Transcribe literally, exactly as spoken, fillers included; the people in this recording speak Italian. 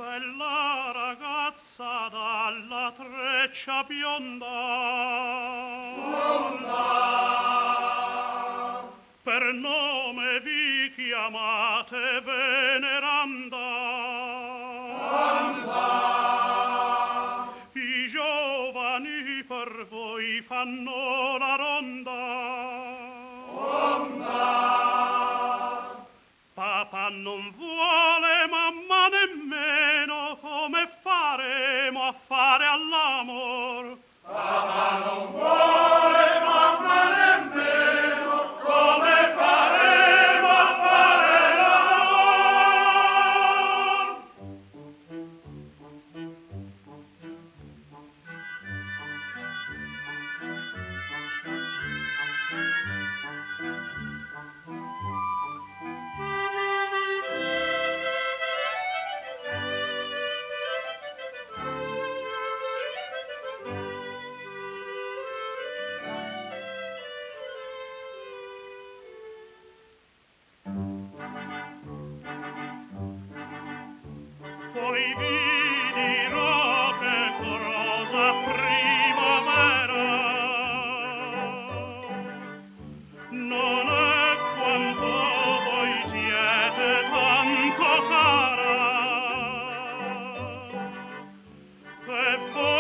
bella ragazza dalla treccia bionda, bionda, per nome vi chiamate veneranda, anda. I giovani per voi fanno la ronda, ronda. Papà non vuole, mamma nemmeno, come faremo a fare all'amor? Papà non vuole, mamma nemmeno, come faremo a fare l'amor? Poi vi dirò che cosa primavera non è quanto voi siete tanto cara, che voi